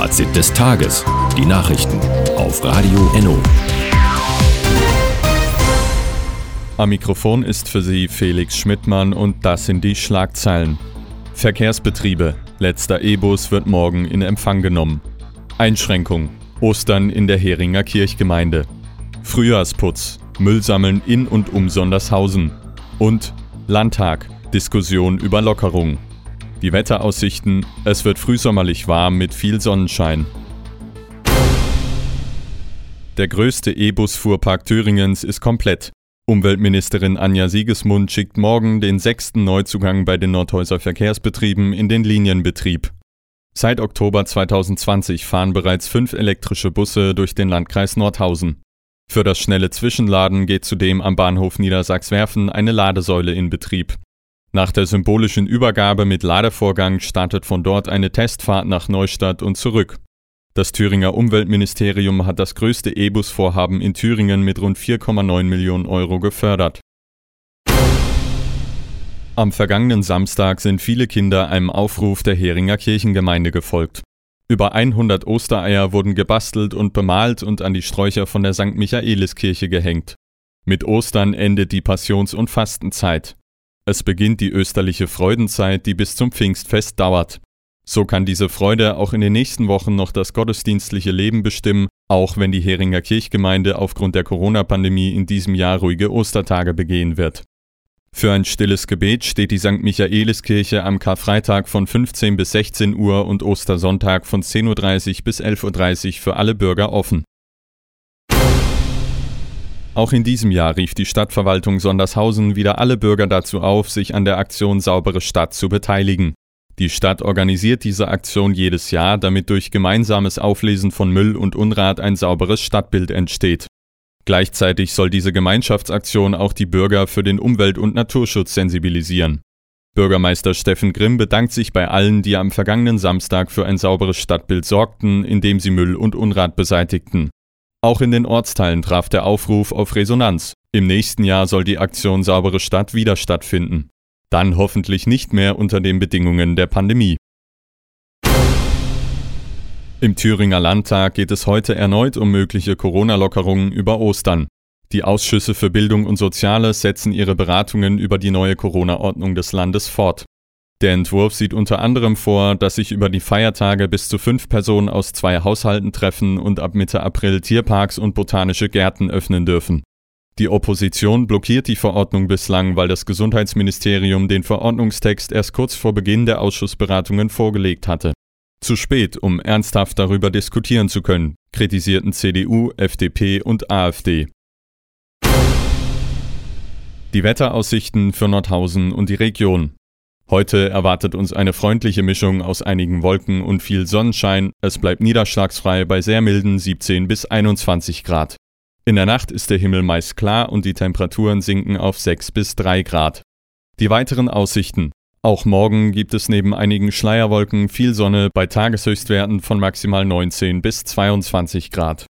Fazit des Tages. Die Nachrichten auf Radio Enno. Am Mikrofon ist für Sie Felix Schmidtmann und das sind die Schlagzeilen. Verkehrsbetriebe. Letzter E-Bus wird morgen in Empfang genommen. Einschränkung. Ostern in der Heringer Kirchgemeinde. Frühjahrsputz. Müll sammeln in und um Sondershausen. Und Landtag. Diskussion über Lockerung. Die Wetteraussichten. Es wird frühsommerlich warm mit viel Sonnenschein. Der größte E-Bus-Fuhrpark Thüringens ist komplett. Umweltministerin Anja Siegesmund schickt morgen den 6. Neuzugang bei den Nordhäuser Verkehrsbetrieben in den Linienbetrieb. Seit Oktober 2020 fahren bereits 5 elektrische Busse durch den Landkreis Nordhausen. Für das schnelle Zwischenladen geht zudem am Bahnhof Niedersachswerfen eine Ladesäule in Betrieb. Nach der symbolischen Übergabe mit Ladevorgang startet von dort eine Testfahrt nach Neustadt und zurück. Das Thüringer Umweltministerium hat das größte E-Bus-Vorhaben in Thüringen mit rund 4,9 Millionen Euro gefördert. Am vergangenen Samstag sind viele Kinder einem Aufruf der Heringer Kirchengemeinde gefolgt. Über 100 Ostereier wurden gebastelt und bemalt und an die Sträucher von der St. Michaeliskirche gehängt. Mit Ostern endet die Passions- und Fastenzeit. Es beginnt die österliche Freudenzeit, die bis zum Pfingstfest dauert. So kann diese Freude auch in den nächsten Wochen noch das gottesdienstliche Leben bestimmen, auch wenn die Heringer Kirchgemeinde aufgrund der Corona-Pandemie in diesem Jahr ruhige Ostertage begehen wird. Für ein stilles Gebet steht die St. Michaeliskirche am Karfreitag von 15 bis 16 Uhr und Ostersonntag von 10.30 Uhr bis 11.30 Uhr für alle Bürger offen. Auch in diesem Jahr rief die Stadtverwaltung Sondershausen wieder alle Bürger dazu auf, sich an der Aktion Saubere Stadt zu beteiligen. Die Stadt organisiert diese Aktion jedes Jahr, damit durch gemeinsames Auflesen von Müll und Unrat ein sauberes Stadtbild entsteht. Gleichzeitig soll diese Gemeinschaftsaktion auch die Bürger für den Umwelt- und Naturschutz sensibilisieren. Bürgermeister Steffen Grimm bedankt sich bei allen, die am vergangenen Samstag für ein sauberes Stadtbild sorgten, indem sie Müll und Unrat beseitigten. Auch in den Ortsteilen traf der Aufruf auf Resonanz. Im nächsten Jahr soll die Aktion Saubere Stadt wieder stattfinden. Dann hoffentlich nicht mehr unter den Bedingungen der Pandemie. Im Thüringer Landtag geht es heute erneut um mögliche Corona-Lockerungen über Ostern. Die Ausschüsse für Bildung und Soziales setzen ihre Beratungen über die neue Corona-Ordnung des Landes fort. Der Entwurf sieht unter anderem vor, dass sich über die Feiertage bis zu 5 Personen aus 2 Haushalten treffen und ab Mitte April Tierparks und botanische Gärten öffnen dürfen. Die Opposition blockiert die Verordnung bislang, weil das Gesundheitsministerium den Verordnungstext erst kurz vor Beginn der Ausschussberatungen vorgelegt hatte. Zu spät, um ernsthaft darüber diskutieren zu können, kritisierten CDU, FDP und AfD. Die Wetteraussichten für Nordhausen und die Region. Heute erwartet uns eine freundliche Mischung aus einigen Wolken und viel Sonnenschein. Es bleibt niederschlagsfrei bei sehr milden 17 bis 21 Grad. In der Nacht ist der Himmel meist klar und die Temperaturen sinken auf 6 bis 3 Grad. Die weiteren Aussichten. Auch morgen gibt es neben einigen Schleierwolken viel Sonne bei Tageshöchstwerten von maximal 19 bis 22 Grad.